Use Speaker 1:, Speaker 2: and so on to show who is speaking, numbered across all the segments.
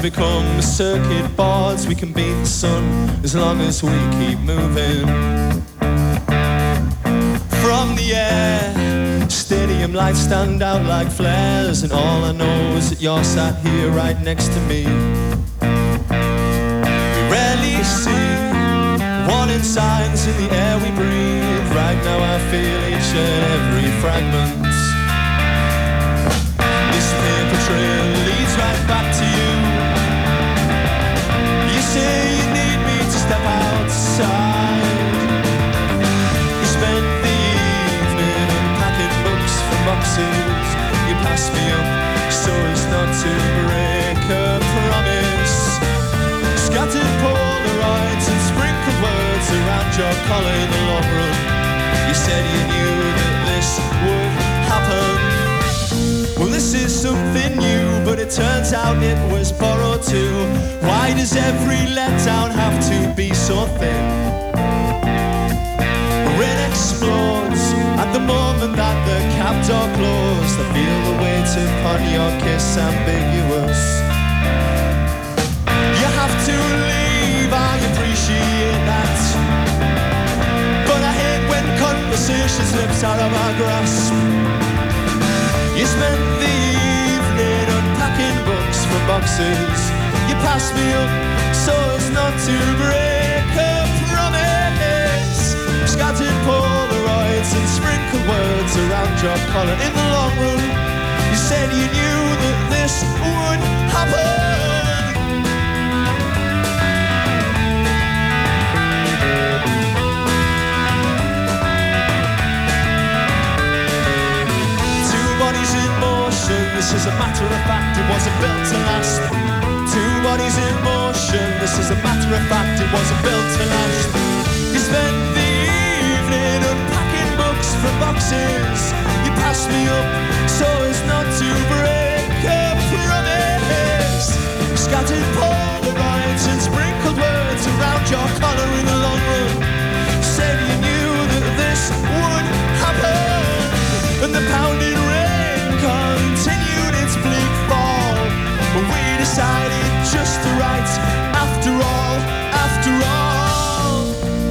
Speaker 1: become circuit boards. We can beat the sun as long as we keep moving. From the air, stadium lights stand out like flares, and all I know is that you're sat here right next to me. We rarely see warning signs in the air we breathe. Right now I feel each and every fragment. This paper trail leads right back to you. You say you need me to step outside. You spent the evening unpacking books from boxes. You passed me up so as not to break a promise. Scattered Polaroids and sprinkled words around your collar in the long run. You said you knew that this would happen. Well, this is something new, but it turns out it was borrowed too. Why does every letdown have to be so thin? It explodes at the moment that the cab door closed. I feel the weight upon your kiss ambiguous. You have to leave, I appreciate that, but I hate when conversation slips out of our grasp. You spent the evening unpacking books from boxes. You passed me up so as not to break a promise. Scattered Polaroids and sprinkled words around your collar in the long run. You said you knew that this would happen. Bodies in motion, this is a matter of fact, it wasn't built to last. Two bodies in motion, this is a matter of fact, it wasn't built to last. You spent the evening unpacking books from boxes. You passed me up so as not to break a promise. Scattered Polaroids and sprinkled words around your collar in the long run. Said you knew that this would happen. And the pounding rain continued its bleak fall. But we decided just to write after all, after all.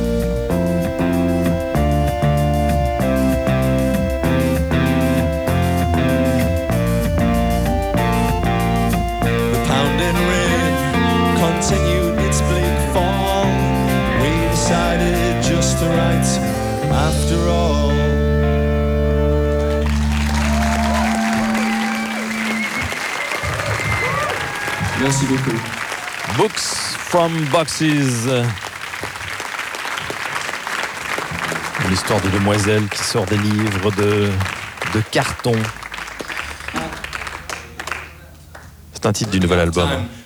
Speaker 1: The pounding rain continued its bleak fall. We decided just to write after all.
Speaker 2: Merci beaucoup.
Speaker 3: Books from Boxes. L'histoire de demoiselle qui sort des livres de carton. C'est un titre du nouvel album.